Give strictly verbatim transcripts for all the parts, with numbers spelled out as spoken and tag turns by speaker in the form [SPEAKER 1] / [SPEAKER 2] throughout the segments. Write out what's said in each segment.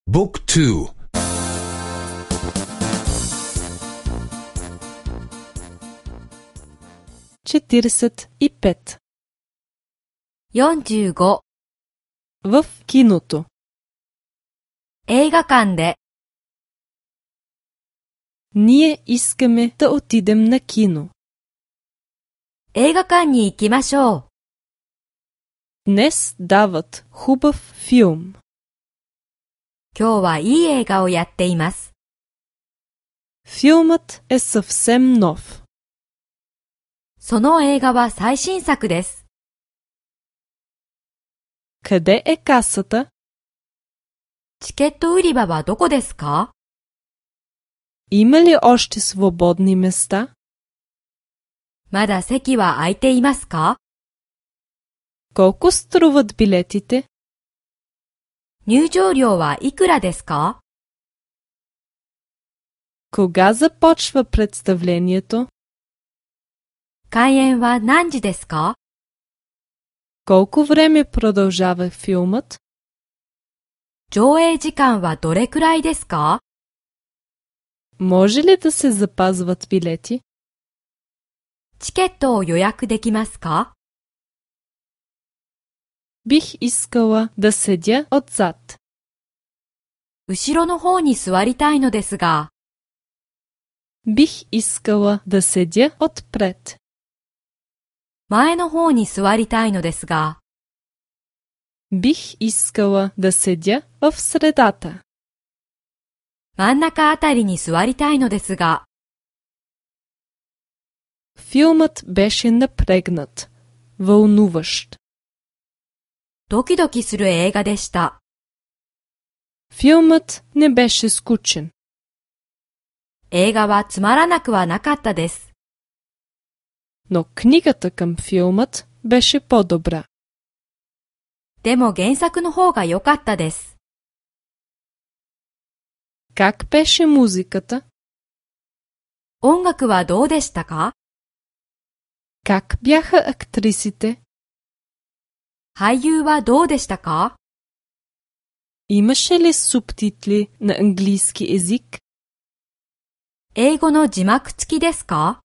[SPEAKER 1] Book two.
[SPEAKER 2] よんじゅうご
[SPEAKER 3] よんじゅうご
[SPEAKER 2] в киното.
[SPEAKER 3] 映画館で
[SPEAKER 2] Ние искаме да отидем на кино.
[SPEAKER 3] 映画館に行きましょう。
[SPEAKER 2] Днес дават хубав филм.
[SPEAKER 3] 今日はいい映画をやっています。
[SPEAKER 2] Филмът е съвсем нов.
[SPEAKER 3] その映画は最新作です。
[SPEAKER 2] Къде е касата?
[SPEAKER 3] チケット売り場はどこですか？
[SPEAKER 2] Има ли още свободни места?
[SPEAKER 3] まだ席は空いていますか？
[SPEAKER 2] Колко струват билетите?
[SPEAKER 3] 入場料はいくらですか？
[SPEAKER 2] Кога започва представлението?
[SPEAKER 3] 開演は何時ですか？
[SPEAKER 2] Колко време продължава филмът?
[SPEAKER 3] 上映時間はどれくらいですか？
[SPEAKER 2] Може ли да се запазват билети?
[SPEAKER 3] チケットを予約できますか？
[SPEAKER 2] Бих искала да седя отзад.
[SPEAKER 3] 後ろの方に座りたいのですが、
[SPEAKER 2] Бих искала да седя отпред.
[SPEAKER 3] 前の方に座りたいのですが、
[SPEAKER 2] Бих искала да седя в средата.
[SPEAKER 3] 真ん中あたりに座りたいのですが、
[SPEAKER 2] Филмът беше напрегнат, вълнуващ.
[SPEAKER 3] ドキドキする映画でした。
[SPEAKER 2] Филмът не беше скучен.
[SPEAKER 3] 映画はつまらなくはなかったです。
[SPEAKER 2] Но книгата към филмът беше по-добра.
[SPEAKER 3] でも原作の方が良かったです。
[SPEAKER 2] Как беше музиката?
[SPEAKER 3] 音楽はどうでしたか？
[SPEAKER 2] Как бяха актрисите?
[SPEAKER 3] 俳優はどうでしたか？
[SPEAKER 2] Имаше ли субтитли на английски език?
[SPEAKER 3] 英語の字幕付きですか？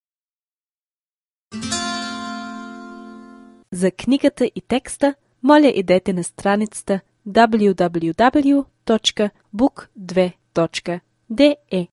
[SPEAKER 2] За книгата и текста, моля идете на страницата даблю даблю даблю точка бук две точка де